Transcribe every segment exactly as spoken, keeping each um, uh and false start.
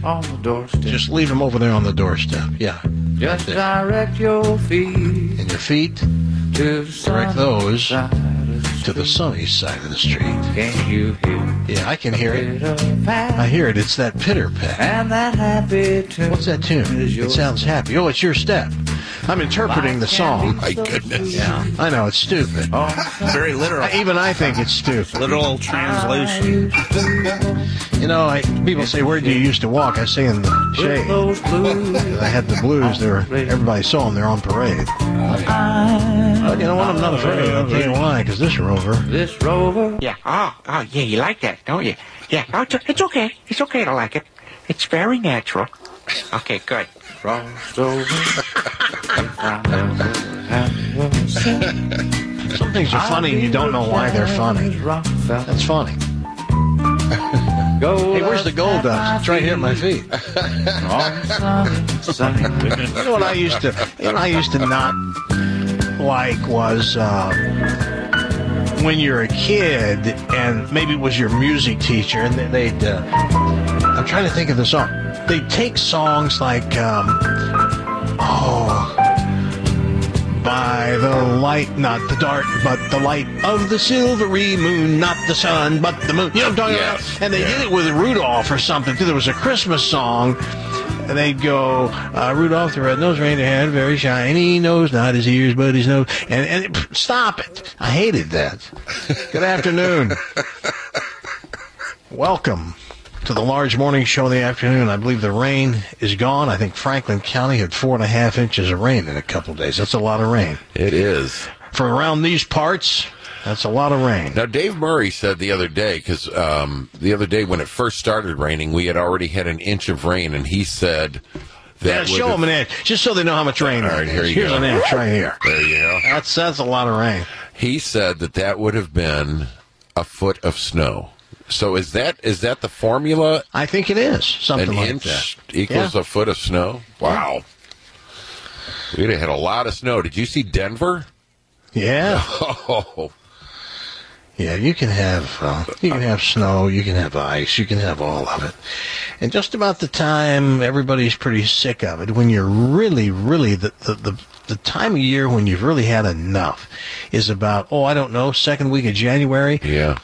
on the doorstep. Just leave them over there on the doorstep. Yeah. Just direct your feet. And your feet, to direct those to the sunny side of the street. Can you hear? Yeah, I can hear it. I hear it. It's that pitter pat. And that happy tune. What's that tune? It sounds happy. Oh, it's your step. I'm interpreting the song. My goodness. Yeah, I know, it's stupid. Very literal. Even I think it's stupid. Literal translation. You know, I, people say, where do you used to walk? I say in the shade. I had the blues. They were, everybody saw them. They're on parade. But you know what? I'm not afraid. I'll tell you why, because this rover. This rover. Yeah. Oh, oh, yeah, you like that, don't you? Yeah. Oh, it's, it's okay. It's okay to like it. It's very natural. Okay, good. Crossed over. Some things are funny and you don't know why they're funny. That's funny. Hey, where's the gold dust? It's right here at my feet. You know what I used to, you know what I used to not like was uh, when you're a kid and maybe it was your music teacher and they'd, uh, I'm trying to think of the song. They'd take songs like, um, oh, by the light, not the dark, but the light of the silvery moon, not the sun, but the moon. You know what I'm talking Yes. about? And they did it with Rudolph or something, too. There was a Christmas song, and they'd go, uh, Rudolph the red-nosed reindeer had a very shiny nose, not his ears, but his nose. And, and it, stop it. I hated that. Good afternoon. Welcome to the large morning show in the afternoon. I believe the rain is gone. I think Franklin County had four and a half inches of rain in a couple of days. That's a lot of rain. It is. For around these parts, that's a lot of rain. Now, Dave Murray said the other day, because um, the other day when it first started raining, we had already had an inch of rain, and he said that Yeah, show them an inch, just so they know how much rain All there right, is. here you Here's go. an inch right here. There you go. That's, that's a lot of rain. He said that that would have been a foot of snow. So is that is that the formula? I think it is. Something An like inch that. equals Yeah. a foot of snow? Wow. We'd have had a lot of snow. Did you see Denver? Yeah. Oh, Yeah, you can have uh, you can have snow, you can have ice, you can have all of it. And just about the time everybody's pretty sick of it, when you're really, really, the, the, the, the time of year when you've really had enough is about, oh, I don't know, second week of January. yeah.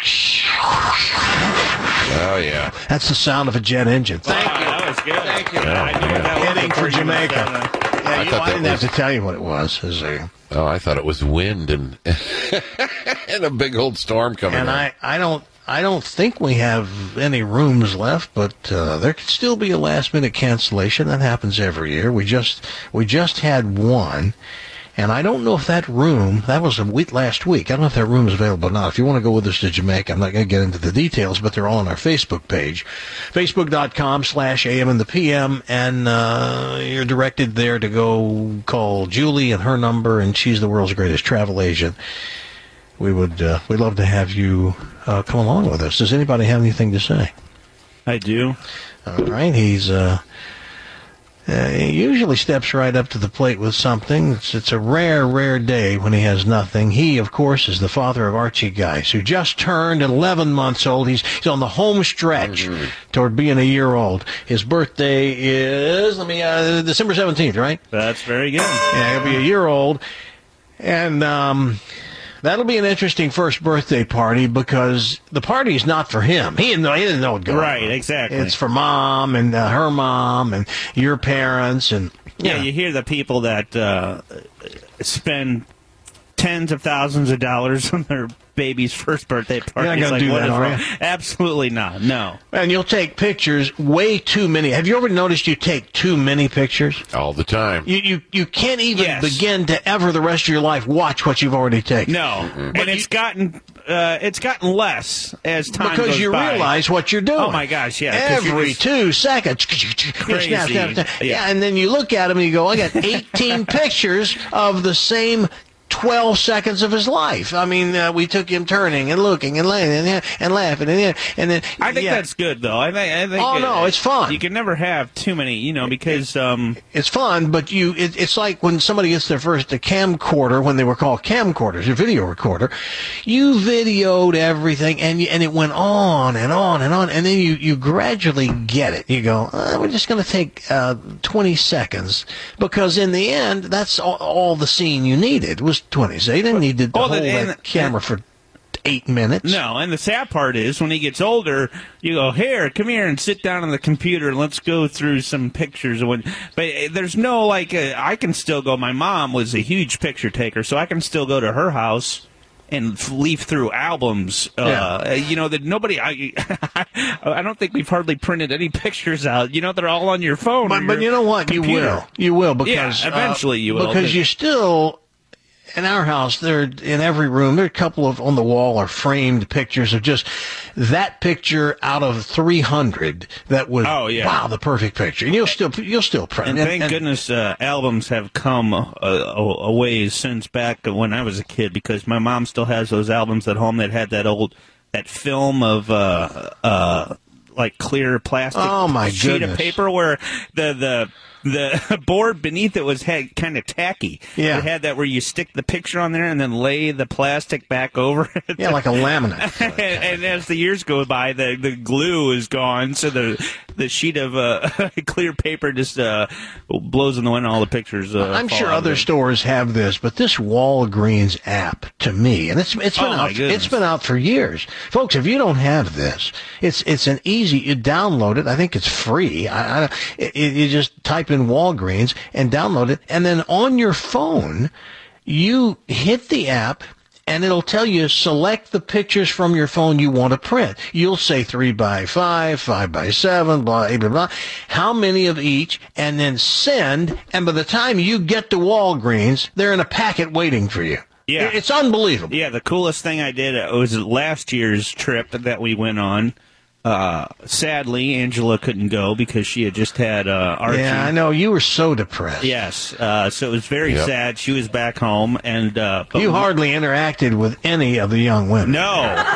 Oh, yeah. That's the sound of a jet engine. Thank you. That was good. Thank you. Yeah, I knew what that was Heading before for you Jamaica. got that. Yeah, I you know, thought I that didn't was- have to tell you what it was. Is there? Oh, I thought it was wind and and a big old storm coming And in. I, I don't I don't think we have any rooms left, but uh, there could still be a last minute cancellation. That happens every year. We just we just had one, and I don't know if that room, that was a week last week. I don't know if that room is available or not. If you want to go with us to Jamaica, I'm not going to get into the details, but they're all on our Facebook page, facebook.com slash AM and the PM, and uh, you're directed there to go call Julie and her number, and she's the world's greatest travel agent. We would, uh, we'd love to have you uh, come along with us. Does anybody have anything to say? I do. All right, he's uh, uh, he usually steps right up to the plate with something. It's, it's a rare, rare day when he has nothing. He, of course, is the father of Archie Geis, who just turned eleven months old. He's he's on the home stretch Mm-hmm. toward being a year old. His birthday is, let me, uh, December seventeenth, right? That's very good. Yeah, he'll be a year old. And um, that'll be an interesting first birthday party because the party's not for him. He didn't know, he didn't know what going Right, on. exactly. It's for mom and uh, her mom and your parents. And Yeah, you hear the people that uh, spend tens of thousands of dollars on their baby's first birthday party. You're not gonna It's do what that, is are wrong? you? Absolutely not. No. And you'll take pictures, way too many. Have you ever noticed you take too many pictures? All the time. You you, you can't even Yes. begin to ever the rest of your life watch what you've already taken. No. And it's gotten uh, it's gotten less as time Because goes you by. realize what you're doing. Oh, my gosh, yeah, 'cause you're Every just- two seconds. Crazy. Snap, snap, snap. Yeah. Yeah, and then you look at them and you go, I got eighteen pictures of the same twelve seconds of his life. I mean, uh, we took him turning and looking and laughing and, and laughing and, and then. I think yeah. that's good, though. I think. I think oh it, no, it's fun. You can never have too many, you know, because um, it's fun. But you, it, it's like when somebody gets their first a camcorder, when they were called camcorders, a video recorder. You videoed everything, and you, and it went on and on and on, and then you you gradually get it. You go, uh, we're just going to take uh, twenty seconds, because in the end, that's all, all the scene you needed was twenty. So you didn't need to well, hold and, that camera for eight minutes. No, and the sad part is when he gets older, you go, here, come here and sit down on the computer and let's go through some pictures. When, but there's no, like, uh, I can still go. My mom was a huge picture taker, so I can still go to her house and leaf through albums. Uh, yeah. You know, that nobody, I I don't think we've hardly printed any pictures out. You know, they're all on your phone. But, but you know what? Computer. You will. You will, because yeah, eventually uh, you will. Because but, you still... In our house, there in every room, there are a couple of on the wall are framed pictures of just that picture out of three hundred that was oh, yeah. wow, the perfect picture. And you'll still you'll still print. And, and thank and, goodness uh, albums have come a, a, a ways since back when I was a kid, because my mom still has those albums at home that had that old that film of uh uh like clear plastic oh, my sheet goodness. of paper where the the the board beneath it was had kind of tacky. Yeah. It had that where you stick the picture on there and then lay the plastic back over it. Yeah, like a laminate. and, and as the years go by, the, the glue is gone, so the the sheet of uh, clear paper just uh, blows in the wind and all the pictures uh, I'm fall sure out other of it. stores have this, but this Walgreens app, to me, and it's it's been Oh, my out goodness. it's been out for years. Folks, if you don't have this, it's it's an easy, you download it. I think it's free. I, I, it, you just type in Walgreens and download it, and then on your phone, you hit the app, and it'll tell you, select the pictures from your phone you want to print. You'll say three by five, five by seven, blah, blah, blah, how many of each, and then send, and by the time you get to Walgreens, they're in a packet waiting for you. Yeah. It's unbelievable. Yeah, the coolest thing I did uh, was last year's trip that we went on. Uh, sadly, Angela couldn't go because she had just had uh, Archie. Yeah, I know. You were so depressed. Yes, uh, so it was very Yep. sad. She was back home, and uh, but You hardly interacted with any of the young women. no.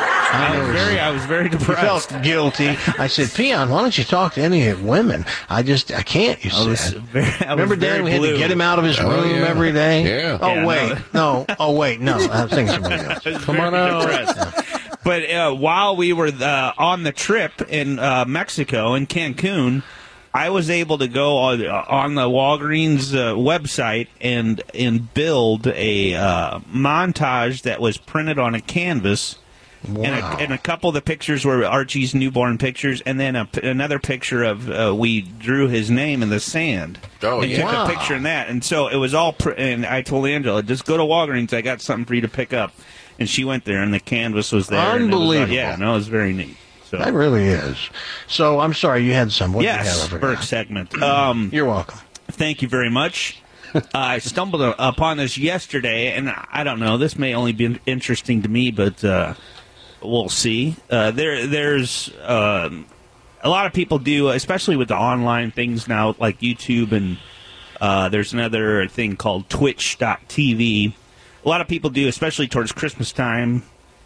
I was very, I was very You depressed. felt guilty. I said, Peon, why don't you talk to any women? I just, I can't, you I was said. very, I Remember, was very Dan, we had blue. to get him out of his Oh, room yeah. every day? Yeah. Oh, Yeah, wait. No. Oh, wait. No. I was thinking somebody else. I was Come very on out. depressed. But uh, while we were uh, on the trip in uh, Mexico, in Cancun, I was able to go on, on the Walgreens uh, website and and build a uh, montage that was printed on a canvas. Wow. And, a, and a couple of the pictures were Archie's newborn pictures, and then a, another picture of uh, we drew his name in the sand. Oh, and yeah. took Wow. a picture in that, and so it was all. Pr- and I told Angela, just go to Walgreens. I got something for you to pick up. And she went there, and the canvas was there. and it was, uh, Unbelievable. yeah, no, it was very neat. So That really is. So, I'm sorry, you had some. What did you have? I yes, forgot. Burke segment. Um, You're welcome. Thank you very much. uh, I stumbled upon this yesterday, and I don't know. This may only be interesting to me, but uh, we'll see. Uh, there, there's um, a lot of people do, especially with the online things now, like YouTube, and uh, there's another thing called Twitch dot T V. A lot of people do, especially towards Christmas time,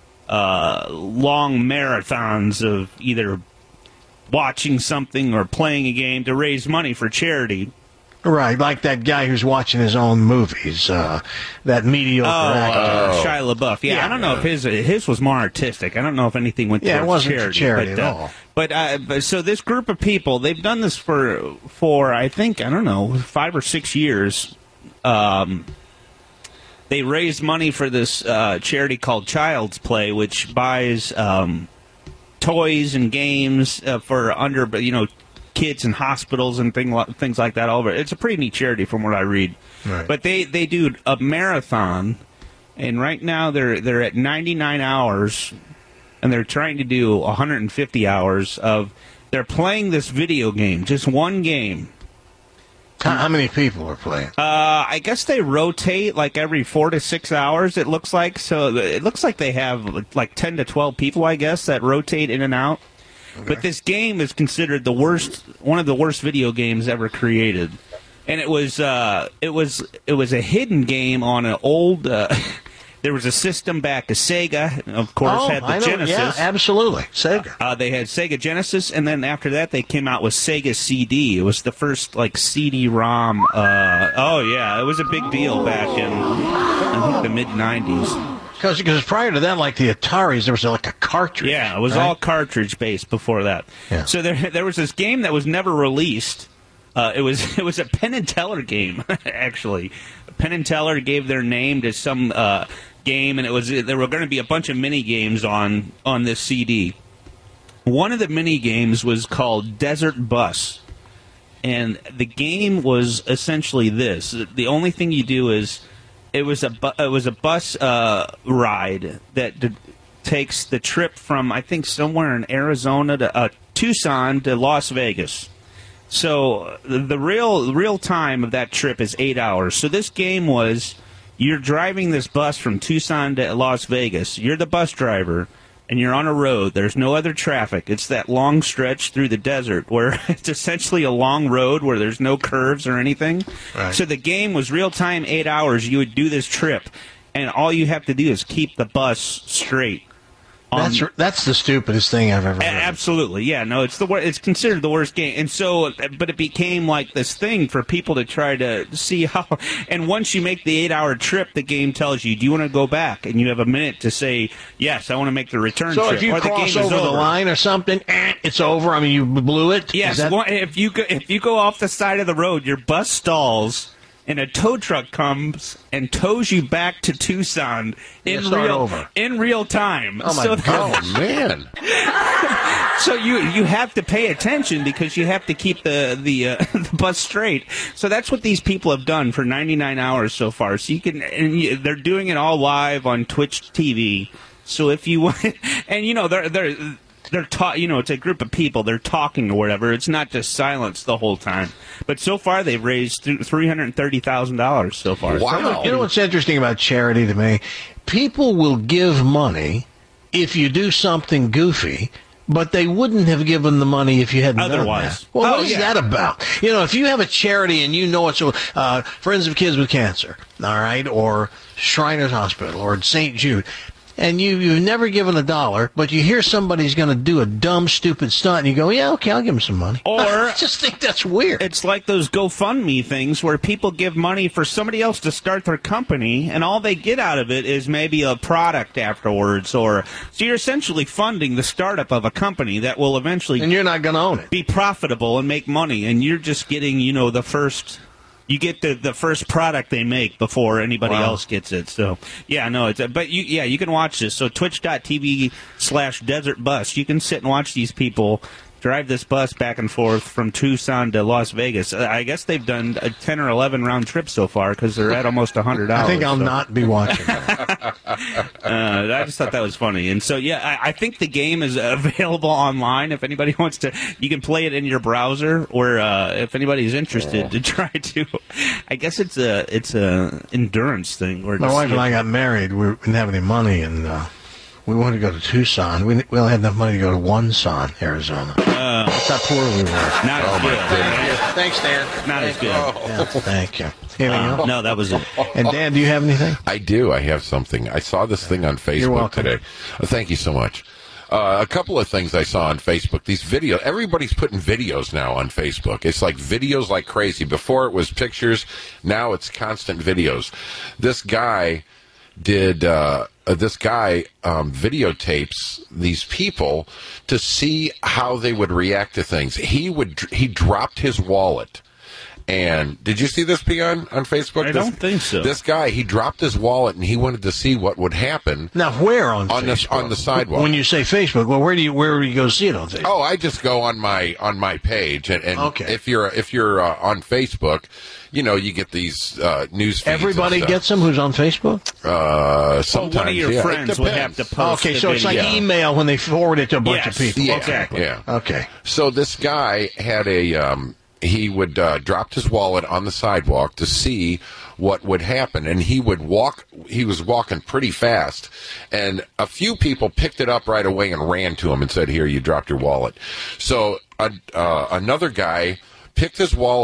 uh, long marathons of either watching something or playing a game to raise money for charity. Right, like that guy who's watching his own movies, uh, that mediocre Oh, actor. uh, Shia LaBeouf. Yeah, Yeah. I don't know if his his was more artistic. I don't know if anything went Yeah, it towards wasn't for charity. charity but, at uh, all. But, uh, but so this group of people, they've done this for for I think I don't know five or six years. Um, they raised money for this uh, charity called Child's Play, which buys um, toys and games uh, for under you know. kids in hospitals and thing, things like that all over. It's a pretty neat charity from what I read. Right. But they, they do a marathon, and right now they're they're at ninety-nine hours, and they're trying to do one hundred fifty hours of, they're playing this video game, just one game. How, how many people are playing? Uh, I guess they rotate like every four to six hours, it looks like. So it looks like they have like ten to twelve people, I guess, that rotate in and out. But this game is considered the worst, one of the worst video games ever created. and it was uh, it was it was a hidden game on an old. Uh, there was a system back to Sega, of course, Oh, had the I know. Genesis. Yeah, absolutely. Sega. Uh, they had Sega Genesis, and then after that, they came out with Sega C D. It was the first like C D-ROM. Uh, oh yeah, it was a big deal back in I think the mid nineties. Because prior to that, like the Ataris, there was like a cartridge. Yeah, it was right? all cartridge based before that. Yeah. So there there was this game that was never released. Uh, it was it was a Penn and Teller game actually. Penn and Teller gave their name to some uh, game, and it was there were going to be a bunch of mini games on on this C D. One of the mini games was called Desert Bus, and the game was essentially this: the only thing you do is it was a bu- it was a bus uh, ride that d- takes the trip from I think somewhere in Arizona to uh, Tucson to Las Vegas. So the, the real real time of that trip is eight hours. So this game was you're driving this bus from Tucson to Las Vegas. You're the bus driver, and you're on a road. There's no other traffic. It's that long stretch through the desert where it's essentially a long road where there's no curves or anything. Right. So the game was real time, eight hours. You would do this trip, and all you have to do is keep the bus straight. That's Um, that's the stupidest thing I've ever A- heard. Absolutely, yeah. No, it's the wor- it's considered the worst game, and so, but it became like this thing for people to try to see how. And once you make the eight-hour trip, the game tells you, "Do you want to go back?" And you have a minute to say, "Yes, I want to make the return So trip." if you or the cross game is over the line or something, eh, it's over. I mean, you blew it. Yes, Is that- one- if you go, if you go off the side of the road, your bus stalls. And a tow truck comes and tows you back to Tucson in You start real over. in real time. Oh, my so God. Oh man! So you you have to pay attention because you have to keep the the, uh, the bus straight. So that's what these people have done for ninety-nine hours so far. So you can and you, they're doing it all live on Twitch T V. So if you and you know they're they're they're ta- you know it's a group of people, they're talking or whatever. It's not just silence the whole time. But so far they've raised three hundred thirty thousand dollars so far. Wow. You know what's interesting about charity to me? People will give money if you do something goofy, but they wouldn't have given the money if you hadn't Otherwise. done that. Well, Oh, what is yeah. that about? You know, if you have a charity and you know it's uh, Friends of Kids with Cancer, all right, or Shriners Hospital, or Saint Jude, and you, you've never given a dollar, but you hear somebody's going to do a dumb, stupid stunt, and you go, yeah, okay, I'll give them some money. Or- I just think that's weird. It's like those GoFundMe things where people give money for somebody else to start their company, and all they get out of it is maybe a product afterwards. Or so you're essentially funding the startup of a company that will eventually and you're not going to own it. be profitable and make money, and you're just getting, you know, the first. You get the, the first product they make before anybody Wow. else gets it. So, yeah, no, it's, but you, yeah, you can watch this. So twitch.tv slash desert bus. You can sit and watch these people drive this bus back and forth from Tucson to Las Vegas. Uh, I guess they've done a ten or eleven round trip so far because they're at almost one hundred dollars. I think I'll so. not be watching that. Uh, I just thought that was funny. And so, yeah, I, I think the game is available online. If anybody wants to, you can play it in your browser, or uh, if anybody's interested to try to. I guess it's a it's a endurance thing. Where My just- wife and I got married. We didn't have any money, and uh, we wanted to go to Tucson. We, we only had enough money to go to Wonson, Arizona. Uh, That's how poor we were. not as good. Thanks, Dan. Not as good. Yeah, thank you. Anything Uh, else? no, that was it. And Dan, do you have anything? I do. I have something. I saw this thing on Facebook welcome. today. Uh, thank you so much. Uh, a couple of things I saw on Facebook. These videos. Everybody's putting videos now on Facebook. It's like videos like crazy. Before it was pictures. Now it's constant videos. This guy did. Uh, uh, this guy um, videotapes these people to see how they would react to things. He would. He dropped his wallet. And did you see this, Peon, on Facebook? I This- don't think so. This guy, he dropped his wallet and he wanted to see what would happen. Now, where on On the- Facebook? on the sidewalk. When you say Facebook, well, where do you where do you go see it on Facebook? Oh, I just go on my on my page, and, and Okay. if you're if you're uh, on Facebook, you know you get these uh, news feeds. and Everybody stuff. gets them who's on Facebook? Uh, sometimes one of your yeah, it friends would have depends. to post Okay, the so it's like video. email when they forward it to a bunch Yes. of people. Yeah, Exactly. yeah. Okay. So this guy had a um, he would uh, dropped his wallet on the sidewalk to see what would happen, and he would walk. He was walking pretty fast, and a few people picked it up right away and ran to him and said, "Here, you dropped your wallet." So uh, uh, another guy picked his wallet up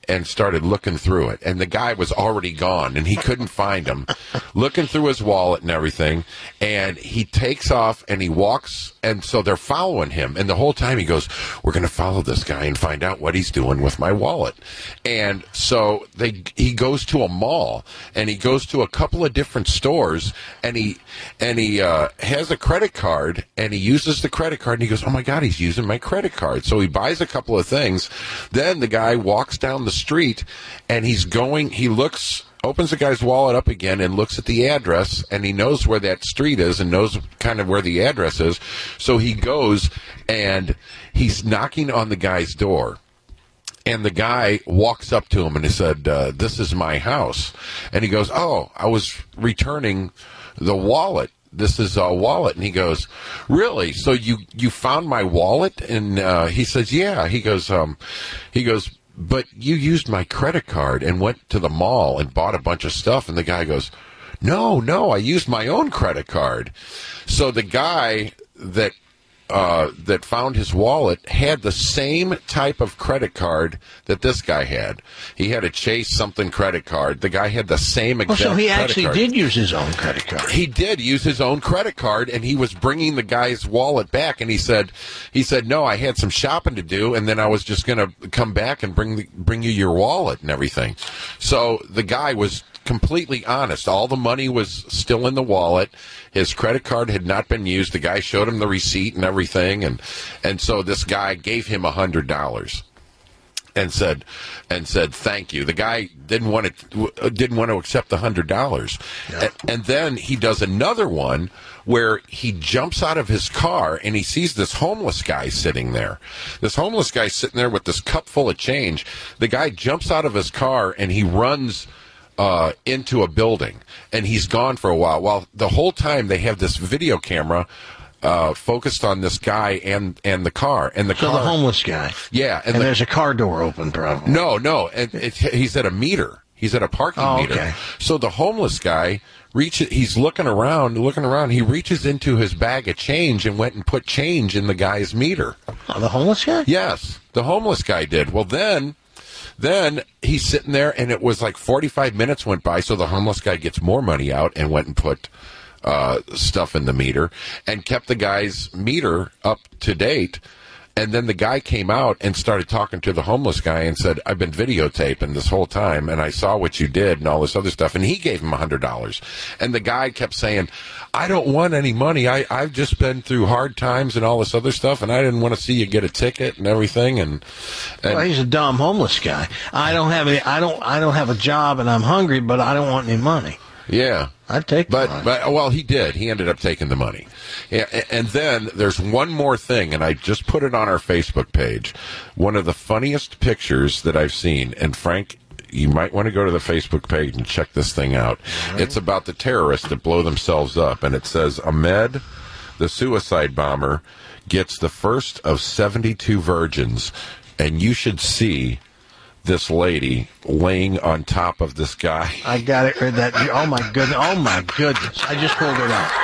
and started looking through it. And the guy was already gone, and he couldn't find him. Looking through his wallet and everything, and he takes off and he walks, and so they're following him. And the whole time he goes, "We're going to follow this guy and find out what he's doing with my wallet." And so they he goes to a mall, and he goes to a couple of different stores, and he and he uh, has a credit card, and he uses the credit card, and he goes, "Oh my God, he's using my credit card." So he buys a couple of things. Then the guy walks down the street, and he's going, he looks, opens the guy's wallet up again and looks at the address, and he knows where that street is and knows kind of where the address is. So he goes and he's knocking on the guy's door. And the guy walks up to him and he said, uh, "This is my house." And he goes, "Oh, I was returning the wallet. This is a wallet." And he goes, "Really? So you, you found my wallet?" And uh, he says, "Yeah." He goes, um, he goes, "But you used my credit card and went to the mall and bought a bunch of stuff." And the guy goes, "No, no, I used my own credit card." So the guy that uh, that found his wallet had the same type of credit card that this guy had. He had a Chase something credit card. The guy had the same Oh, exact so he credit actually card. did use his own credit card. He did use his own credit card, and he was bringing the guy's wallet back. And he said, "He said no, I had some shopping to do, and then I was just going to come back and bring the, bring you your wallet and everything." So the guy was completely honest. All the money was still in the wallet. His credit card had not been used. The guy showed him the receipt and everything, and and so this guy gave him a hundred dollars. And said, and said, "Thank you." The guy didn't want to, didn't want to accept the hundred dollars, Yeah. and, and then he does another one where he jumps out of his car and he sees this homeless guy sitting there. This homeless guy sitting there with this cup full of change. The guy jumps out of his car and he runs uh, into a building, and he's gone for a while. While the whole time they have this video camera uh, focused on this guy and and the car and the So car. the homeless guy. Yeah, And, and the- there's a car door open, probably. No, no, it, it, he's at a meter. He's at a parking Oh, meter. okay. So the homeless guy reaches. He's looking around, looking around. He reaches into his bag of change and went and put change in the guy's meter. Oh, the homeless guy? Yes, the homeless guy did. Well, then, then he's sitting there, and it was like forty-five minutes went by. So the homeless guy gets more money out and went and put uh, stuff in the meter and kept the guy's meter up to date. And then the guy came out and started talking to the homeless guy and said, "I've been videotaping this whole time, and I saw what you did and all this other stuff." And he gave him a hundred dollars. And the guy kept saying, "I don't want any money. I, I've just been through hard times and all this other stuff, and I didn't want to see you get a ticket and everything." And, and Well, he's a dumb homeless guy. I don't have any. I don't. I don't have a job, and I'm hungry, but I don't want any money. yeah. I'd take the But, money. but well, he did. He ended up taking the money. Yeah, a- and then there's one more thing, and I just put it on our Facebook page. One of the funniest pictures that I've seen, and Frank, you might want to go to the Facebook page and check this thing out. It's about the terrorists that blow themselves up, and it says, "Ahmed, the suicide bomber, gets the first of seventy-two virgins," and you should see this lady laying on top of this guy. I got it. Read that. Oh my goodness. Oh my goodness. I just pulled it up.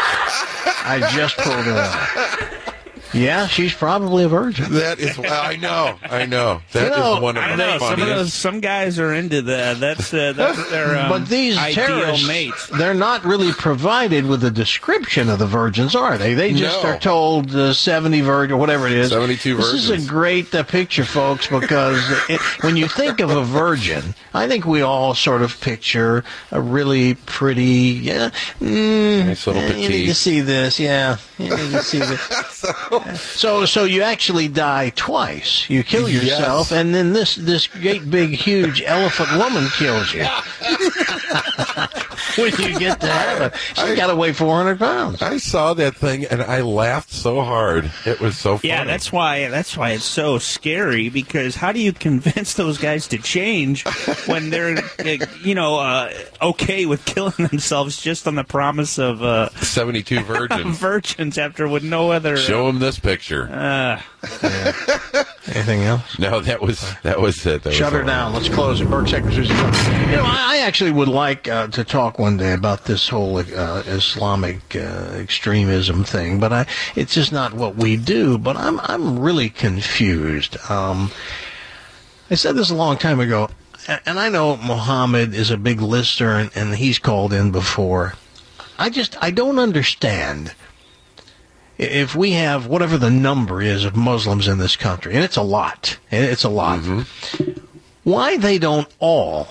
I just pulled it up. Yeah, she's probably a virgin. That is, I know, I know. That is You know, one of I the know some of those. funniest. Some guys are into that. That's uh, that's their um, But these ideal terrorists, mates. they're not really provided with a description of the virgins, are they? They just No. are told uh, seventy virgin, or whatever it is. seventy-two This is virgins. a great uh, picture, folks, because it, when you think of a virgin, I think we all sort of picture a really pretty, yeah, mm, Nice little eh, You need petite. to see this, yeah. You need to see this. So, so you actually die twice. You kill Yes. yourself, and then this this great big huge elephant woman kills you. When you get to heaven, she got to weigh four hundred pounds. I saw that thing and I laughed so hard. It was so funny. Yeah, that's why that's why it's so scary, because how do you convince those guys to change when they're uh, you know uh, okay with killing themselves just on the promise of uh, seventy-two virgins. virgins after with no other Show them this picture. uh, Anything else? No, that was that was it. That Shut was her down. Let's close it. Burke Secretary. You know, I I actually would like uh, to talk one day about this whole uh, Islamic uh, extremism thing, but I, it's just not what we do. But I'm I'm really confused. Um, I said this a long time ago. and I know Mohammed is a big listener, and, and he's called in before. I just, I don't understand if we have whatever the number is of Muslims in this country, and it's a lot, it's a lot, mm-hmm. why they don't all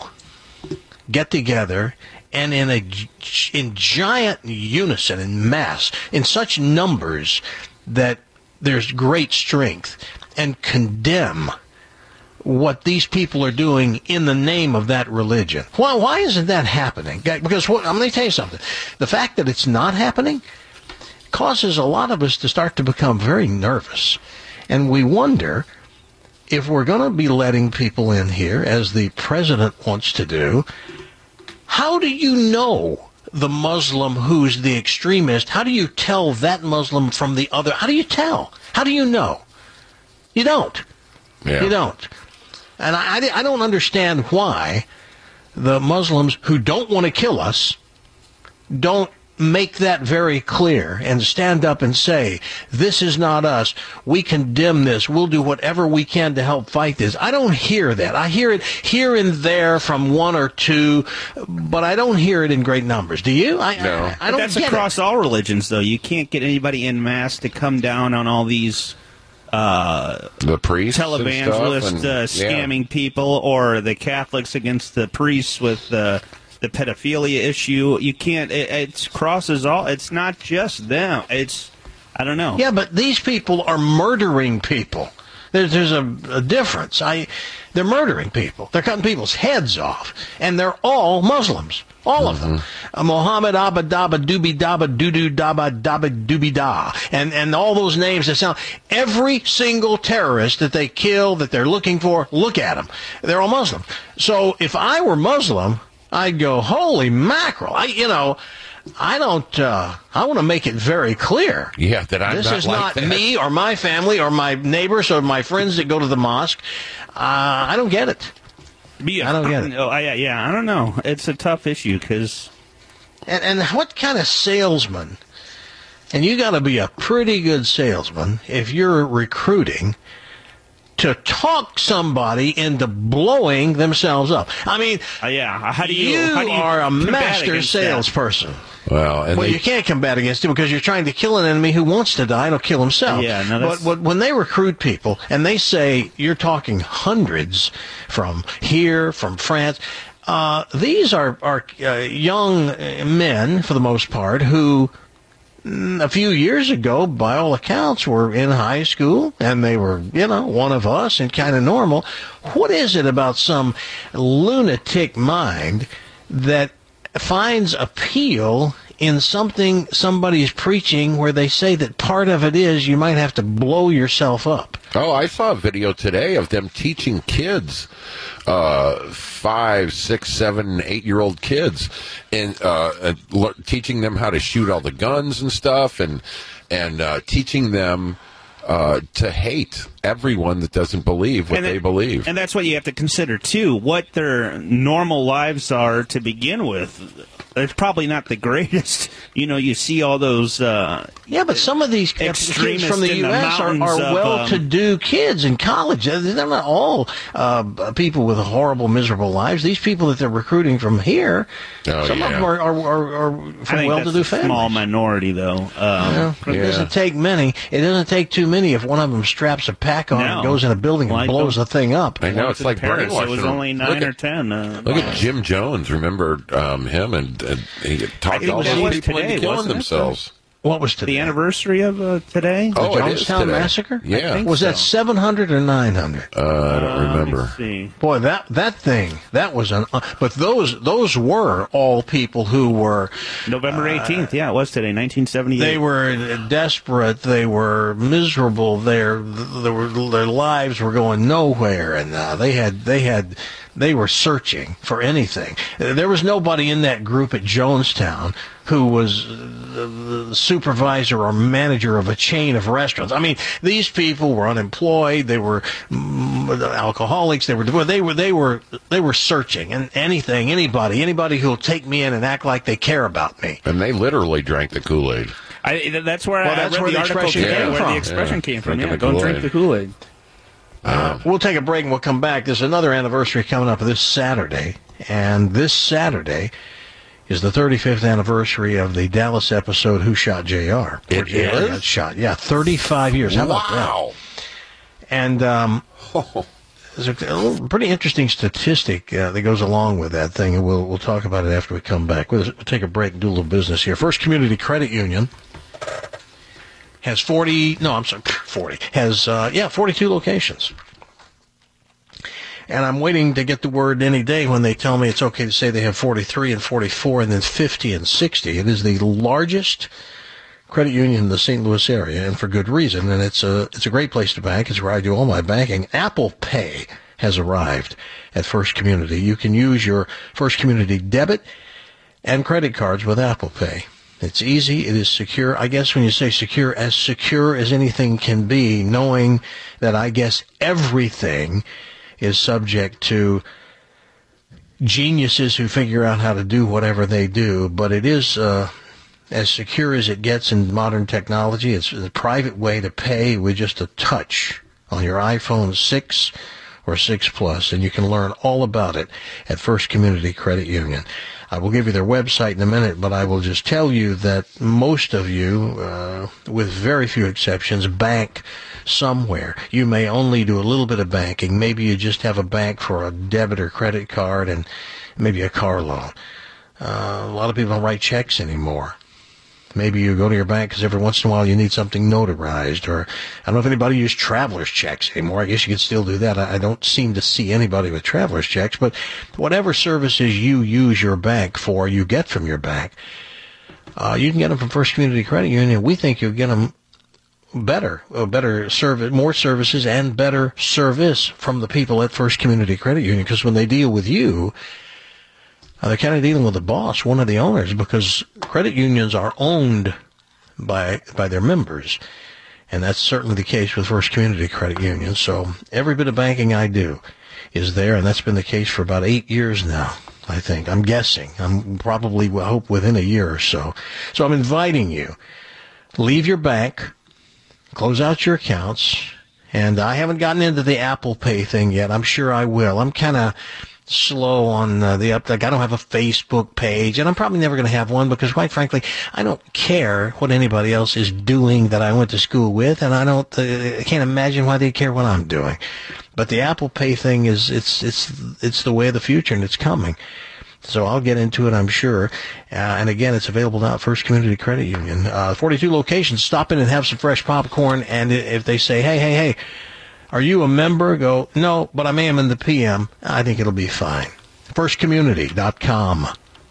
get together and in a in giant unison, in mass, in such numbers that there's great strength, and condemn what these people are doing in the name of that religion. Why, why isn't that happening? Because what, I'm going to tell you something. The fact that it's not happening causes a lot of us to start to become very nervous. And we wonder if we're going to be letting people in here, as the president wants to do. How do you know the Muslim who's the extremist? How do you tell that Muslim from the other? How do you tell? How do you know? You don't. Yeah. You don't. And I, I don't understand why the Muslims who don't want to kill us don't make that very clear and stand up and say, this is not us. We condemn this. We'll do whatever we can to help fight this. I don't hear that. I hear it here and there from one or two, but I don't hear it in great numbers. Do you? I, no. I, I don't That's get across it. all religions, though. You can't get anybody en masse to come down on all these uh, the priests, televangelists and, uh, scamming yeah. people, or the Catholics against the priests with uh, the pedophilia issue. You can't. It, it crosses all. It's not just them. It's I don't know. Yeah, but these people are murdering people. There's, there's a, a difference. I, they're murdering people. They're cutting people's heads off, and they're all Muslims. All of them. Uh, Muhammad Abba Daba Dooby Daba Doo Daba Daba Dooby Da. And, and all those names that sound. Every single terrorist that they kill, that they're looking for, look at them. They're all Muslim. So if I were Muslim, I'd go, holy mackerel. I, you know, I don't, uh, I want to make it very clear. Yeah, that I'm this not is like not that. me or my family or my neighbors or my friends that go to the mosque. Uh, I don't get it. Yeah, I don't get it. Oh, yeah, yeah, I don't know. It's a tough issue because. And, and what kind of salesman? And you got to be a pretty good salesman if you're recruiting to talk somebody into blowing themselves up. I mean, Uh, yeah, how do you? you, how do you are a combat master against that? salesperson. Well, and Well, they, you can't combat against it because you're trying to kill an enemy who wants to die and will kill himself. Yeah, no, that's- but, but when they recruit people and they say you're talking hundreds from here, from France, uh, these are, are uh, young men, for the most part, who mm, a few years ago, by all accounts, were in high school and they were, you know, one of us and kind of normal. What is it about some lunatic mind that finds appeal in something somebody's preaching where they say that part of it is you might have to blow yourself up? oh, I saw a video today of them teaching kids, uh, five, six, seven, eight-year-old kids, and uh, uh, le- teaching them how to shoot all the guns and stuff, and and uh, teaching them uh, to hate everyone that doesn't believe what And they it- believe. And that's what you have to consider, too, what their normal lives are to begin with. It's probably not the greatest. You know, you see all those... Uh, Yeah, but some of these kids Extremists from the in the U S are, mountains are of, well-to-do kids in college. They're not all uh, people with horrible, miserable lives. These people that they're recruiting from here, Oh, some of yeah. them are, are, are, are I from think well-to-do that's a families. small minority, though. Um, Well, it Yeah. doesn't take many. It doesn't take too many if one of them straps a pack on No. and goes in a building Well, I and blows the don't- thing up. I know, Once it's in like Paris, brainwashing it was them. only Look nine at- or ten. Uh, Look at Jim Jones. Remember um, him? And, and he talked think all that those was people today, into killing wasn't it? themselves. What was today? the anniversary of uh, today? Oh, The it is Jonestown today. Massacre? Yeah. I think Was that so. seven hundred or nine hundred? Uh, I don't Uh, let me remember. see. Boy, that that thing, that was an. Uh, but those those were all people who were. November eighteenth. Yeah, it was today, nineteen seventy-eight. They were desperate. They were miserable. Their they were, their lives were going nowhere, and uh, they had they had they were searching for anything. There was nobody in that group at Jonestown who was the, the supervisor or manager of a chain of restaurants. I mean, these people were unemployed. They were mm, alcoholics. They were they were they were they were searching, and anything, anybody, anybody who'll take me in and act like they care about me. And they literally drank the I, that's where Well, I that's read where the the article expression today, came where from. the expression Yeah, came from. drinking Yeah, the don't drink Kool-Aid. the Kool-Aid. Uh, we'll take a break and we'll come back. There's another anniversary coming up this Saturday, and this Saturday is the thirty-fifth anniversary of the Dallas episode Who Shot J R? It J R is? got shot. Yeah, thirty-five years. How about that? Wow. And um, there's a, a little, pretty interesting statistic uh, that goes along with that thing, and we'll we'll talk about it after we come back. We'll, we'll take a break and do a little business here. First Community Credit Union has forty. No, I'm sorry, forty. Has uh, yeah, forty-two locations. And I'm waiting to get the word any day when they tell me it's okay to say they have forty-three and forty-four and then fifty and sixty. It is the largest credit union in the Saint Louis area, and for good reason. And it's a it's a great place to bank. It's where I do all my banking. Apple Pay has arrived at First Community. You can use your First Community debit and credit cards with Apple Pay. It's easy. It is secure. I guess when you say secure, as secure as anything can be, knowing that I guess everything is subject to geniuses who figure out how to do whatever they do. But it is uh, as secure as it gets in modern technology. It's a private way to pay with just a touch on your iPhone six or six Plus, and you can learn all about it at First Community Credit Union. I will give you their website in a minute, but I will just tell you that most of you, uh, with very few exceptions, bank somewhere. You may only do a little bit of banking. Maybe you just have a bank for a debit or credit card and maybe a car loan. Uh, a lot of people don't write checks anymore. Maybe you go to your bank because every once in a while you need something notarized, or I don't know if anybody uses traveler's checks anymore. I guess you could still do that. I don't seem to see anybody with traveler's checks, but whatever services you use your bank for, you get from your bank, uh, you can get them from First Community Credit Union. We think you'll get them better, uh, better service, more services and better service from the people at First Community Credit Union, because when they deal with you, Uh, they're kind of dealing with the boss, one of the owners, because credit unions are owned by by their members, and that's certainly the case with First Community Credit Union. So every bit of banking I do is there, and that's been the case for about eight years now, I think. I'm guessing. I'm probably, I hope, within a year or so. So I'm inviting you, leave your bank, close out your accounts, and I haven't gotten into the Apple Pay thing yet. I'm sure I will. I'm kind of slow on uh, the uptake. I don't have a Facebook page, and I'm probably never going to have one because, quite frankly, I don't care what anybody else is doing that I went to school with, and I don't, uh, I can't imagine why they care what I'm doing. But the Apple Pay thing is, it's, it's, it's the way of the future, and it's coming. So I'll get into it, I'm sure. Uh, and again, it's available now at First Community Credit Union. Uh, forty-two locations. Stop in and have some fresh popcorn, and if they say, hey, hey, hey, are you a member? Go, no, but I am in the P M. I think it'll be fine. first community dot com.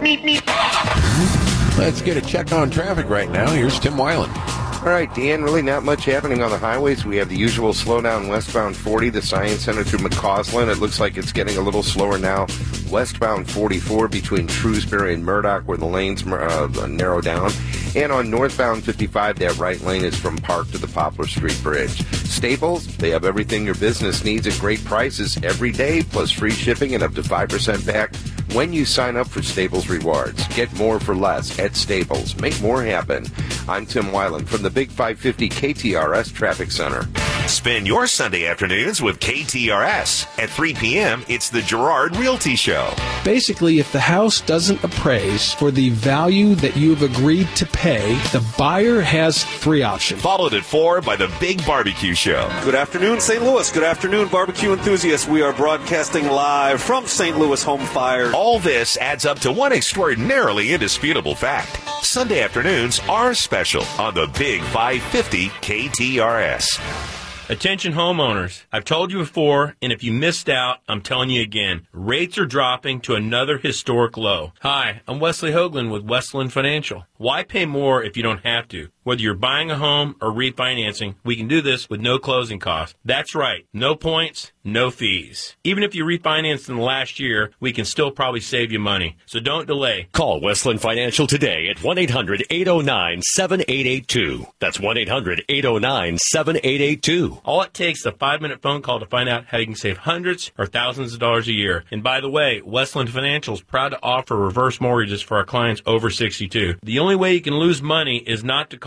Let's get a check on traffic right now. Here's Tim Weiland. All right, Dan, really not much happening on the highways. We have the usual slowdown westbound forty, the Science Center through McCausland. It looks like it's getting a little slower now. Westbound forty-four between Shrewsbury and Murdoch, where the lanes uh, narrow down. And on northbound fifty-five, that right lane is from Park to the Poplar Street Bridge. Staples, they have everything your business needs at great prices every day, plus free shipping and up to five percent back when you sign up for Staples Rewards. Get more for less at Staples. Make more happen. I'm Tim Weiland from the Big five fifty K T R S Traffic Center. Spend your Sunday afternoons with K T R S. At three p.m., it's the Gerard Realty Show. Basically, if the house doesn't appraise for the value that you've agreed to pay, the buyer has three options. Followed at four by the Big Barbecue Show. Good afternoon, Saint Louis. Good afternoon, barbecue enthusiasts. We are broadcasting live from Saint Louis Home Fire. All this adds up to one extraordinarily indisputable fact. Sunday afternoons are special on the Big five fifty K T R S. Attention homeowners, I've told you before, and if you missed out, I'm telling you again, rates are dropping to another historic low. Hi, I'm Wesley Hoagland with Westland Financial. Why pay more if you don't have to? Whether you're buying a home or refinancing, we can do this with no closing costs. That's right, no points, no fees. Even if you refinanced in the last year, we can still probably save you money. So don't delay. Call Westland Financial today at one eight hundred eight oh nine seven eight eight two. That's one eight hundred eight oh nine seven eight eight two. All it takes is a five-minute phone call to find out how you can save hundreds or thousands of dollars a year. And by the way, Westland Financial is proud to offer reverse mortgages for our clients over sixty-two. The only way you can lose money is not to call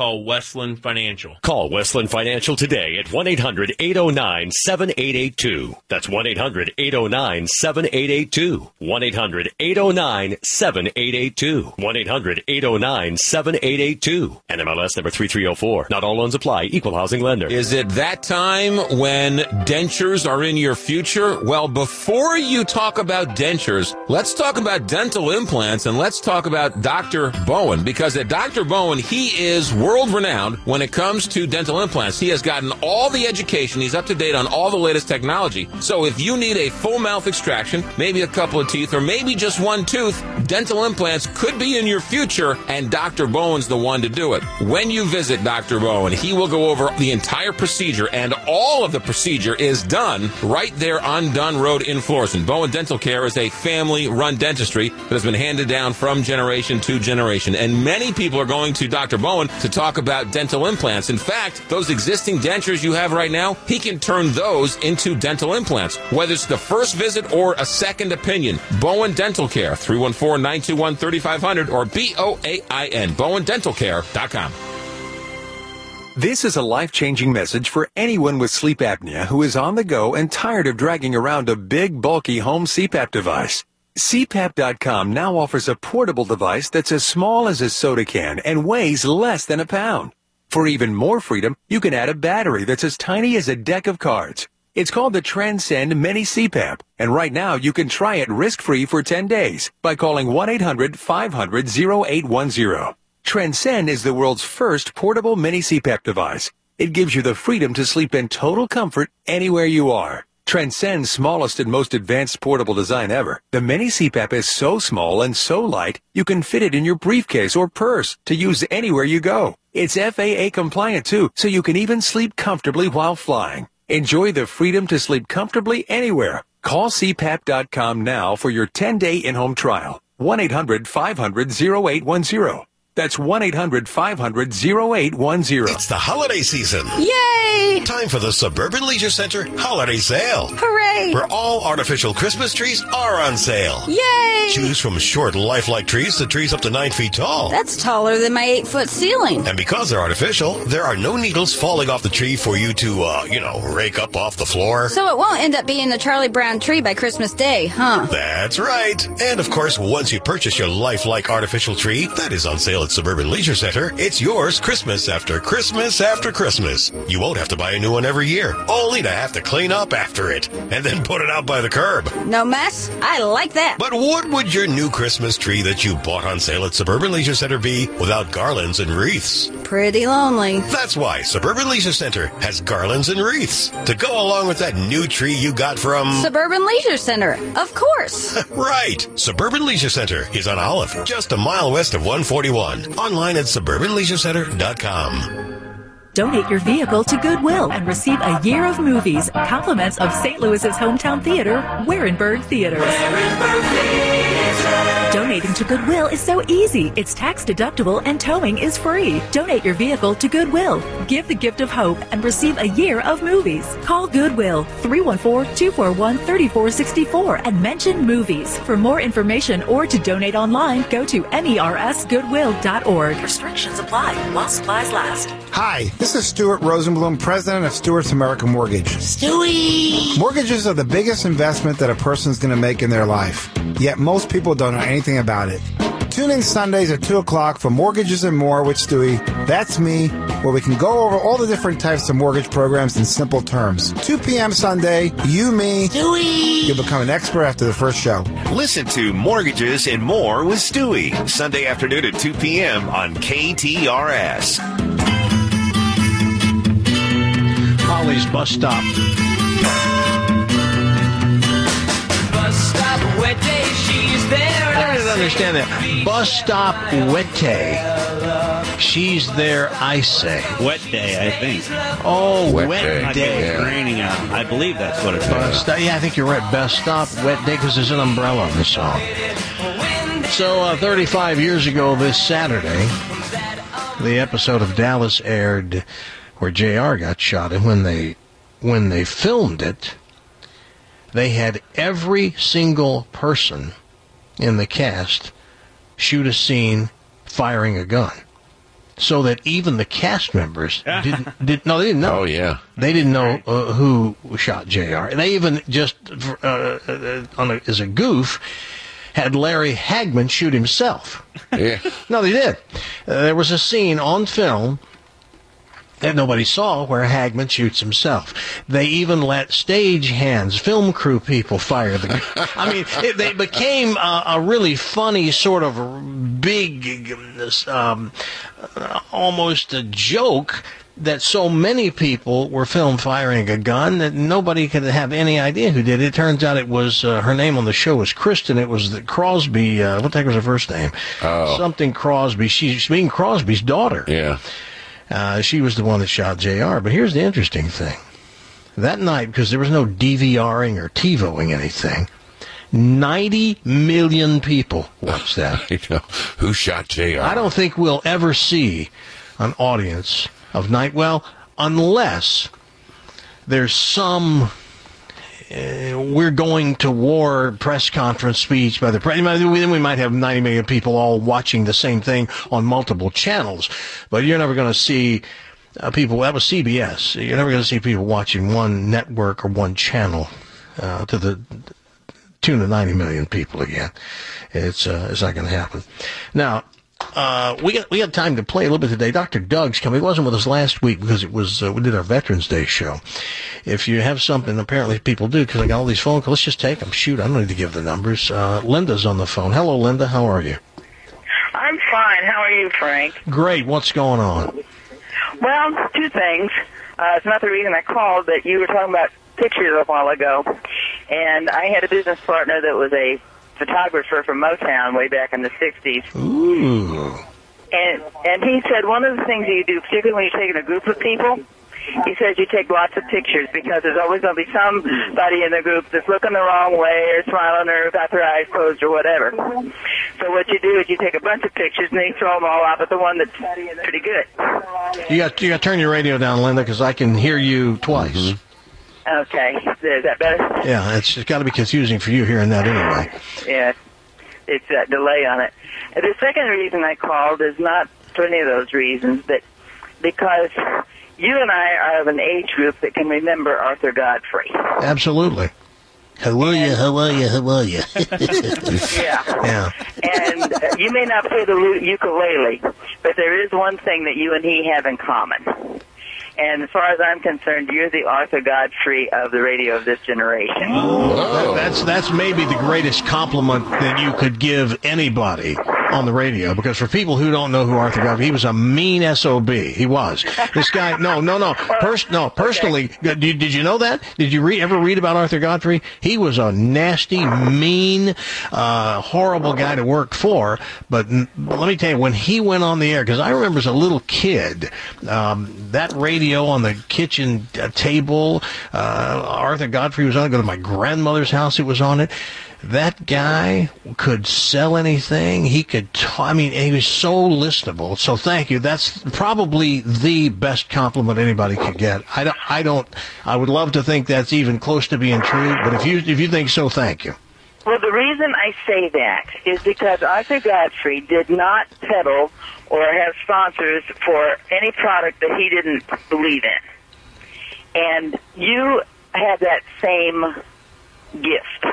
call Westland Financial. Call Westland Financial today at one eight hundred eight oh nine seven eight eight two. That's one eight hundred eight oh nine seven eight eight two. one eight hundred eight oh nine seven eight eight two. one eight hundred eight oh nine seven eight eight two. N M L S number three three oh four. Not all loans apply. Equal housing lender. Is it that time when dentures are in your future? Well, before you talk about dentures, let's talk about dental implants, and let's talk about Doctor Bowen, because at Doctor Bowen, he is world-renowned when it comes to dental implants. He has gotten all the education. He's up to date on all the latest technology. So if you need a full mouth extraction, maybe a couple of teeth, or maybe just one tooth, dental implants could be in your future, and Doctor Bowen's the one to do it. When you visit Doctor Bowen, he will go over the entire procedure, and all of the procedure is done right there on Dunn Road in Florissant. Bowen Dental Care is a family-run dentistry that has been handed down from generation to generation, and many people are going to Doctor Bowen to talk about dental implants. In fact, those existing dentures you have right now, he can turn those into dental implants, whether it's the first visit or a second opinion. Bowen Dental Care, three one four, nine two one, three five zero zero or B O A I N, bowen dental care dot com. This is a life-changing message for anyone with sleep apnea who is on the go and tired of dragging around a big, bulky home C PAP device. C PAP dot com now offers a portable device that's as small as a soda can and weighs less than a pound. For even more freedom, you can add a battery that's as tiny as a deck of cards. It's called the Transcend Mini C PAP, and right now you can try it risk-free for ten days by calling one eight hundred five hundred oh eight one oh. Transcend is the world's first portable mini C PAP device. It gives you the freedom to sleep in total comfort anywhere you are. Transcend's smallest and most advanced portable design ever, the mini C PAP is so small and so light, you can fit it in your briefcase or purse to use anywhere you go. It's F A A compliant too, so you can even sleep comfortably while flying. Enjoy the freedom to sleep comfortably anywhere. Call C PAP dot com now for your ten-day in-home trial. one eight hundred five hundred oh eight one oh. That's one eight hundred five hundred oh eight one oh. It's the holiday season. Yay! Time for the Suburban Leisure Center Holiday Sale. Hooray! Where all artificial Christmas trees are on sale. Yay! Choose from short, lifelike trees to trees up to nine feet tall. That's taller than my eight-foot ceiling. And because they're artificial, there are no needles falling off the tree for you to, uh, you know, rake up off the floor. So it won't end up being the Charlie Brown tree by Christmas Day, huh? That's right. And, of course, once you purchase your lifelike artificial tree that is on sale at Suburban Leisure Center, it's yours Christmas after Christmas after Christmas. You won't have to buy a new one every year, only to have to clean up after it and then put it out by the curb. No mess? I like that. But what would your new Christmas tree that you bought on sale at Suburban Leisure Center be without garlands and wreaths? Pretty lonely. That's why Suburban Leisure Center has garlands and wreaths to go along with that new tree you got from Suburban Leisure Center, of course. Right. Suburban Leisure Center is on Olive, just a mile west of one forty-one. Online at suburban leisure center dot com. Donate your vehicle to Goodwill and receive a year of movies, compliments of Saint Louis's hometown theater, Warenberg Theaters. Donating to Goodwill is so easy. It's tax deductible and towing is free. Donate your vehicle to Goodwill. Give the gift of hope and receive a year of movies. Call Goodwill three one four, two four one, three four six four and mention movies. For more information or to donate online, go to mers goodwill dot org. Restrictions apply while supplies last. Hi, this is Stuart Rosenblum, president of Stewart's American Mortgage. Stewie! Mortgages are the biggest investment that a person's going to make in their life, yet most people don't know anything about it. Tune in Sundays at two o'clock for Mortgages and More with Stewie. That's me, where we can go over all the different types of mortgage programs in simple terms. two p.m. Sunday, you, me, Stewie! You'll become an expert after the first show. Listen to Mortgages and More with Stewie, Sunday afternoon at two p.m. on K T R S. Holly's Bus Stop. Bus stop, wet day, she's there. I didn't understand that. Bus Stop, wet day. She's there, I say. Wet day, I think. Oh, wet, Wet day. day. I think it's raining out. I believe that's what it's Bus about. Stop. Yeah, I think you're right. Bus Stop, wet day, because there's an umbrella in the song. So, uh, thirty-five years ago this Saturday, the episode of Dallas aired where J R got shot, and when they when they filmed it, they had every single person in the cast shoot a scene firing a gun. so that even the cast members didn't did no they didn't know. Oh yeah, they didn't know uh, who shot J R. And they even just uh, uh, on a, as a goof had Larry Hagman shoot himself. Yeah, no, they did. Uh, there was a scene on film that nobody saw where Hagman shoots himself. They even let stage hands, film crew people fire the gun. I mean, it, they became a, a really funny sort of big, um, uh, almost a joke that so many people were film firing a gun that nobody could have any idea who did it. It turns out it was, uh, her name on the show was Kristen. It was the Crosby, uh, what the heck was her first name? Oh. Something Crosby. She's being Crosby's daughter. Yeah. Uh, she was the one that shot J R. But here's the interesting thing. That night, because there was no DVRing or TiVoing anything, ninety million people watched that. I know. Who shot J R? I don't think we'll ever see an audience of night. Well, unless there's some uh, we're going to war press conference speech by the president. Then we might have ninety million people all watching the same thing on multiple channels. But you're never going to see uh, people. That was C B S. You're never going to see people watching one network or one channel uh, to the tune of ninety million people again. It's uh, it's not going to happen. Now, uh, we got we got time to play a little bit today. Doctor Doug's coming. He wasn't with us last week because it was uh, we did our Veterans Day show. If you have something, apparently people do, because I got all these phone calls. Let's just take them. Shoot, I don't need to give the numbers. Uh, Linda's on the phone. Hello, Linda. How are you? I'm fine. How are you, Frank? Great. What's going on? Well, two things. Uh, it's not the reason I called, but you were talking about pictures a while ago, and I had a business partner that was a photographer from Motown way back in the sixties. Ooh. And and he said one of the things that you do, particularly when you're taking a group of people, he says you take lots of pictures because there's always going to be somebody in the group that's looking the wrong way or smiling or got their eyes closed or whatever. So what you do is you take a bunch of pictures and then you throw them all out, but the one that's pretty good. You got you got to turn your radio down, Linda, because I can hear you twice. Mm-hmm. Okay, is that better? Yeah, it's, it's got to be confusing for you hearing that anyway. Yeah, it's that delay on it. And the second reason I called is not for any of those reasons, but because you and I are of an age group that can remember Arthur Godfrey. Absolutely. How are you? How are you? How are you? Yeah. Yeah. And uh, you may not play the lu- ukulele, but there is one thing that you and he have in common. And as far as I'm concerned, you're the Arthur Godfrey of the radio of this generation. Oh, that's that's maybe the greatest compliment that you could give anybody on the radio. Because for people who don't know who Arthur Godfrey, he was a mean S O B. He was. This guy. No, no, no. Pers- no. Personally, okay. did, did you know that? Did you re- ever read about Arthur Godfrey? He was a nasty, mean, uh, horrible guy to work for. But n- let me tell you, when he went on the air, because I remember as a little kid, um, that radio on the kitchen uh, table, uh, Arthur Godfrey was on it. Go to my grandmother's house, it was on it. That guy could sell anything. He could, t- I mean, he was so listenable. So thank you. That's probably the best compliment anybody could get. I don't, I don't, I would love to think that's even close to being true, but if you, if you think so, thank you. Well, the reason I say that is because Arthur Godfrey did not peddle or have sponsors for any product that he didn't believe in. And you have that same gift.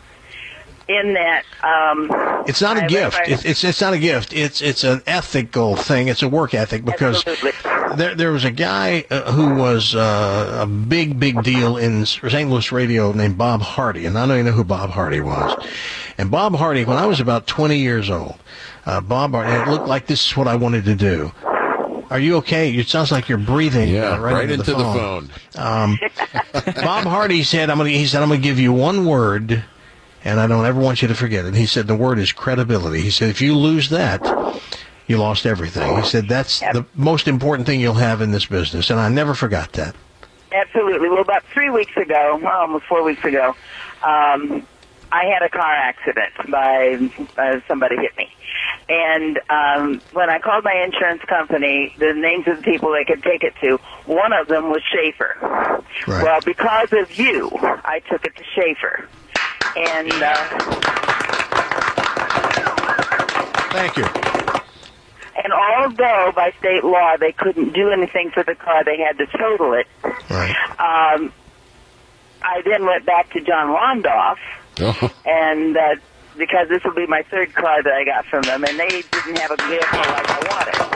In that, um, it's not a I gift. I, it's, it's it's not a gift. It's it's an ethical thing. It's a work ethic because there there was a guy uh, who was uh, a big big deal in Saint Louis radio named Bob Hardy, and I know you know who Bob Hardy was. And Bob Hardy, when I was about twenty years old, uh, Bob Hardy, it looked like this is what I wanted to do. Are you okay? It sounds like you're breathing. Yeah, uh, right, right into, into the phone. the phone. Um, Bob Hardy said, "I'm gonna." He said, "I'm gonna give you one word." And I don't ever want you to forget it. He said the word is credibility. He said if you lose that, you lost everything. He said that's the most important thing you'll have in this business. And I never forgot that. Absolutely. Well, about three weeks ago, well, almost four weeks ago, um, I had a car accident by uh, somebody hit me. And um, when I called my insurance company, the names of the people they could take it to, one of them was Schaefer. Right. Well, because of you, I took it to Schaefer. And uh, thank you. And although by state law they couldn't do anything for the car, they had to total it. Right. Um, I then went back to John Londoff, Oh. and uh, because this will be my third car that I got from them, and they didn't have a vehicle like I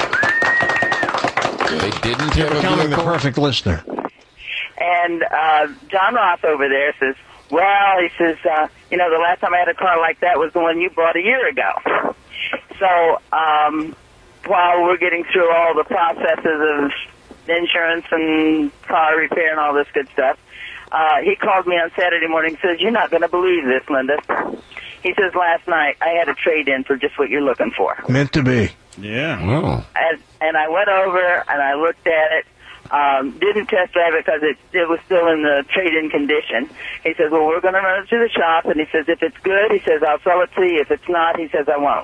wanted. They didn't have a Becoming the vehicle? perfect listener. And uh, John Roth over there says, well, he says, uh, you know, the last time I had a car like that was the one you bought a year ago. So um, while we're getting through all the processes of insurance and car repair and all this good stuff, uh, he called me on Saturday morning and says, you're not going to believe this, Linda. He says, last night I had a trade-in for just what you're looking for. Meant to be. Yeah. Oh. And, and I went over and I looked at it. Um, didn't test drive it because it, it was still in the trade-in condition. He says, well, we're going to run it to the shop. And he says, if it's good, he says, I'll sell it to you. If it's not, he says, I won't.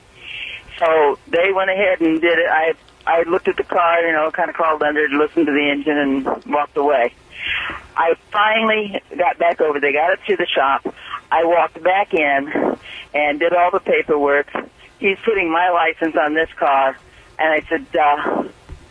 So they went ahead and did it. I I looked at the car, you know, kind of crawled under it, listened to the engine, and walked away. I finally got back over. They got it to the shop. I walked back in and did all the paperwork. He's putting my license on this car. And I said, uh,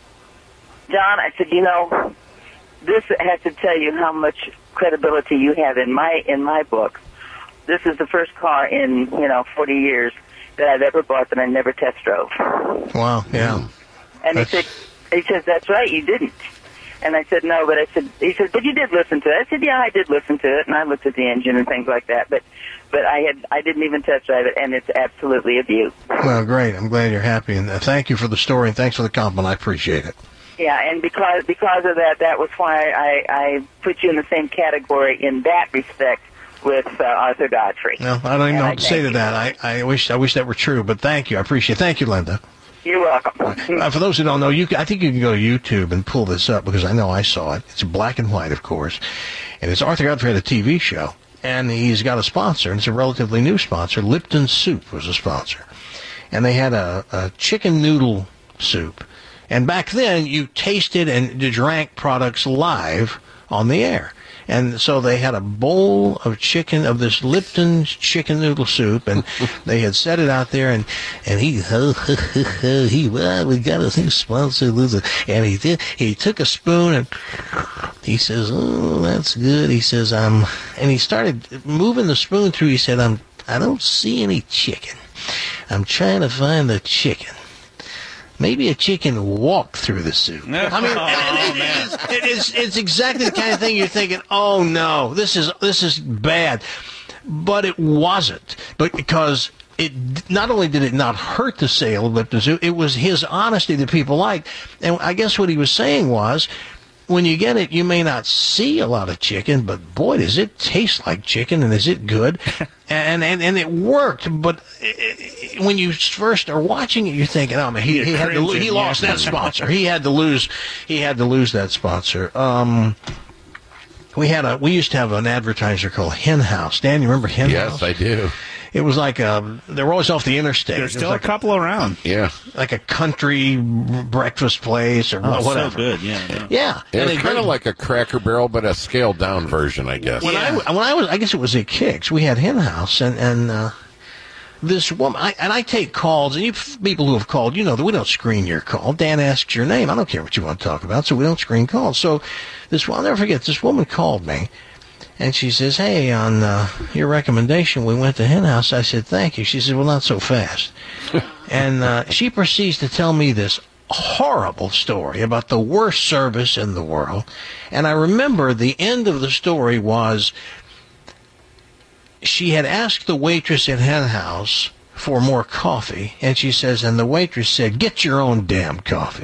John, I said, you know, this has to tell you how much credibility you have in my in my book. This is the first car in, you know, forty years that I've ever bought that I never test drove. Wow, yeah. And he said, he says, that's right, you didn't. And I said, no, but I said, he said, but you did listen to it. I said, yeah, I did listen to it, and I looked at the engine and things like that, but but I had I didn't even test drive it, and it's absolutely a beaut. Well, great. I'm glad you're happy, and uh, thank you for the story, and thanks for the compliment. I appreciate it. Yeah, and because because of that, that was why I, I put you in the same category in that respect with uh, Arthur Godfrey. No, I don't even And know I what to say to thank that. I, I wish I wish that were true, but thank you. I appreciate it. Thank you, Linda. You're welcome. Uh, for those who don't know, you can, I think you can go to YouTube and pull this up because I know I saw it. It's black and white, of course, and it's Arthur Godfrey had a T V show, and he's got a sponsor, and it's a relatively new sponsor. Lipton Soup was a sponsor, and they had a, a chicken noodle soup. And back then, you tasted and drank products live on the air. And so they had a bowl of chicken, of this Lipton chicken noodle soup, and they had set it out there, and, and he, he, well, we got a new sponsor, and he did, he took a spoon, and he says, oh, that's good. He says, um, and he started moving the spoon through. He said, I'm, I don't see any chicken. I'm trying to find the chicken. Maybe a chicken walked through the soup. I mean, Oh, it, it, is, it is, it's exactly the kind of thing you're thinking, oh, no, this is this is bad. But it wasn't. But because it not only did it not hurt the sale of Lipton soup, it was his honesty that people liked. And I guess what he was saying was, when you get it, you may not see a lot of chicken, but boy, does it taste like chicken, and is it good? and, and and it worked, but it, it, when you first are watching it, you're thinking, oh man, he, he had to lo- he lost that sponsor. He had to lose. He had to lose that sponsor. Um, we had a we used to have an advertiser called Hen House. Dan, you remember Hen House? Yes, I do. It was like um, they were always off the interstate. There's It was still like a couple around. Yeah. like a country breakfast place or Oh, whatever. so good, yeah. yeah. Yeah, It and was they kind of bring- like a Cracker Barrel, but a scaled down version, I guess. When I when I was, I guess it was at Kicks. We had Hen House, and and uh, this woman, I, and I take calls, and you people who have called, you know that we don't screen your call. Dan asks your name. I don't care what you want to talk about, so we don't screen calls. So this, I'll never forget. This woman called me, and she says, "Hey, on uh, your recommendation, we went to Hen House." I said, "Thank you." She said, "Well, not so fast." And uh, she proceeds to tell me this horrible story about the worst service in the world. And I remember the end of the story was she had asked the waitress at Hen House for more coffee, and she says, and the waitress said, "Get your own damn coffee."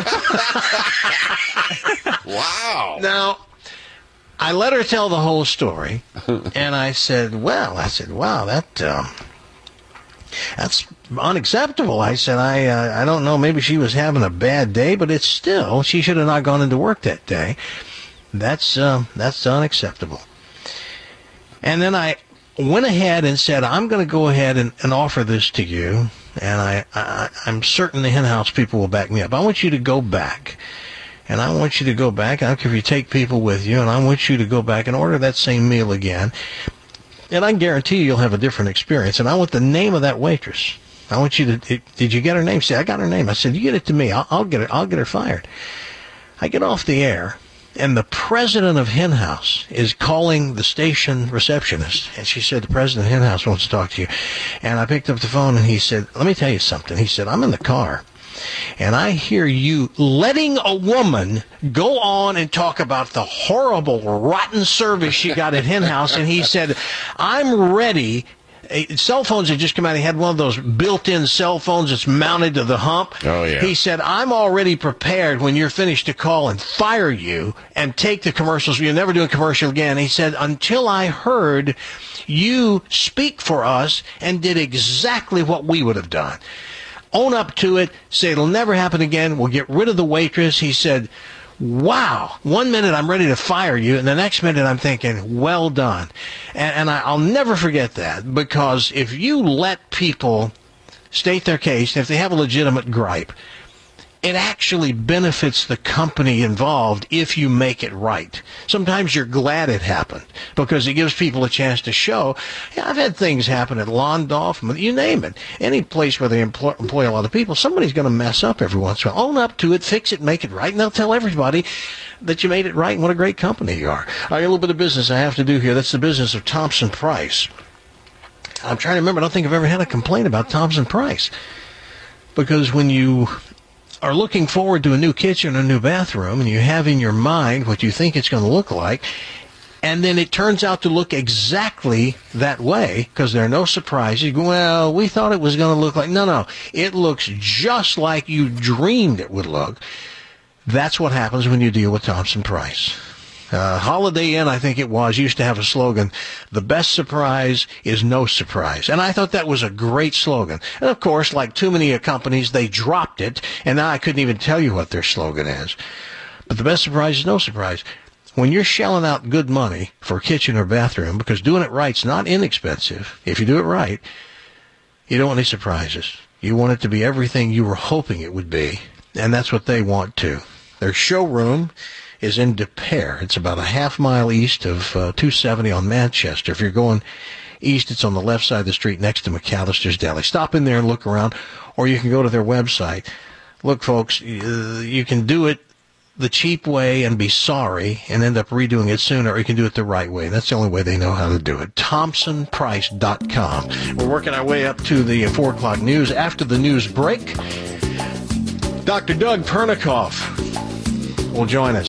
Wow. Now, I let her tell the whole story, and I said, well, I said, wow, that, um, that's unacceptable. I said, I uh, I don't know, maybe she was having a bad day, but it's still, she should have not gone into work that day. That's, uh, that's unacceptable. And then I went ahead and said, I'm going to go ahead and, and offer this to you, and I, I, I'm certain the Hen House people will back me up. I want you to go back. And I want you to go back. I don't care if you take people with you, and I want you to go back and order that same meal again. And I guarantee you you'll have a different experience. And I want the name of that waitress. I want you to, did you get her name? She said, I got her name. I said, you get it to me. I'll, I'll get her, I'll get her fired. I get off the air, and the president of Hen House is calling the station receptionist. And she said, the president of Hen House wants to talk to you. And I picked up the phone, and he said, let me tell you something. He said, I'm in the car, and I hear you letting a woman go on and talk about the horrible, rotten service she got at Hen House. And he said, I'm ready. Cell phones had just come out. He had one of those built-in cell phones that's mounted to the hump. Oh, yeah. He said, I'm already prepared when you're finished to call and fire you and take the commercials. You'll never do a commercial again. He said, until I heard you speak for us and did exactly what we would have done. Own up to it. Say it'll never happen again. We'll get rid of the waitress. He said, wow, one minute I'm ready to fire you, and the next minute I'm thinking, well done. And, and I, I'll never forget that, because if you let people state their case, if they have a legitimate gripe, it actually benefits the company involved if you make it right. Sometimes you're glad it happened because it gives people a chance to show. Yeah, I've had things happen at Londolf, you name it. Any place where they employ, employ a lot of people, somebody's going to mess up every once in a while. Own up to it, fix it, make it right, and they'll tell everybody that you made it right and what a great company you are. I got a little bit of business I have to do here. That's the business of Thompson Price. I'm trying to remember. I don't think I've ever had a complaint about Thompson Price, because when you are looking forward to a new kitchen, a new bathroom, and you have in your mind what you think it's going to look like, and then it turns out to look exactly that way because there are no surprises. You go, well, we thought it was going to look like, no, no, it looks just like you dreamed it would look. That's what happens when you deal with Thompson Price. Uh, Holiday Inn, I think it was, used to have a slogan, the best surprise is no surprise. And I thought that was a great slogan. And, of course, like too many companies, they dropped it, and now I couldn't even tell you what their slogan is. But the best surprise is no surprise. When you're shelling out good money for a kitchen or bathroom, because doing it right's not inexpensive, if you do it right, you don't want any surprises. You want it to be everything you were hoping it would be, and that's what they want too. Their showroom is in De Pere. It's about a half mile east of uh, two seventy on Manchester. If you're going east, it's on the left side of the street next to McAllister's Deli. Stop in there and look around, or you can go to their website. Look, folks, uh, you can do it the cheap way and be sorry and end up redoing it sooner, or you can do it the right way. That's the only way they know how to do it. Thompson Price dot com. We're working our way up to the four o'clock news. After the news break, Doctor Doug Pernikoff will join us.